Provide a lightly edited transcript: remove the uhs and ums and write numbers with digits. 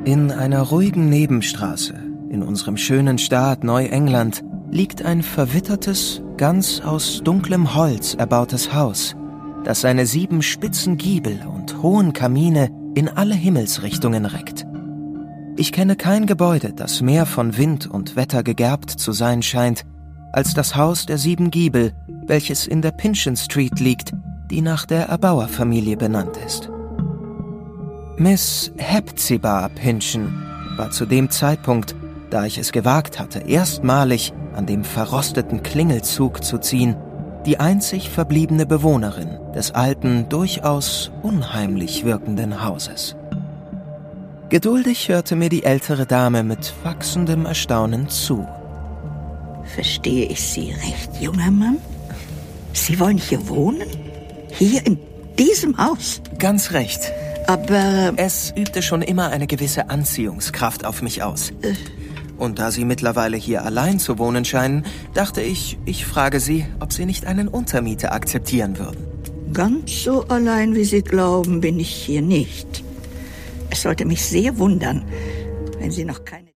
In einer ruhigen Nebenstraße in unserem schönen Staat Neuengland liegt ein verwittertes, ganz aus dunklem Holz erbautes Haus, das seine 7 spitzen Giebel und hohen Kamine in alle Himmelsrichtungen reckt. Ich kenne kein Gebäude, das mehr von Wind und Wetter gegerbt zu sein scheint, als das Haus der 7 Giebel, welches in der Pinchin Street liegt, die nach der Erbauerfamilie benannt ist. Miss Hepzibah Pynchon war zu dem Zeitpunkt, da ich es gewagt hatte, erstmalig an dem verrosteten Klingelzug zu ziehen, die einzig verbliebene Bewohnerin des alten, durchaus unheimlich wirkenden Hauses. Geduldig hörte mir die ältere Dame mit wachsendem Erstaunen zu. Verstehe ich Sie recht, junger Mann? Sie wollen hier wohnen? Hier in diesem Haus? Ganz recht. Aber es übte schon immer eine gewisse Anziehungskraft auf mich aus. Und da Sie mittlerweile hier allein zu wohnen scheinen, dachte ich, ich frage Sie, ob Sie nicht einen Untermieter akzeptieren würden. Ganz so allein, wie Sie glauben, bin ich hier nicht. Es sollte mich sehr wundern, wenn Sie noch keine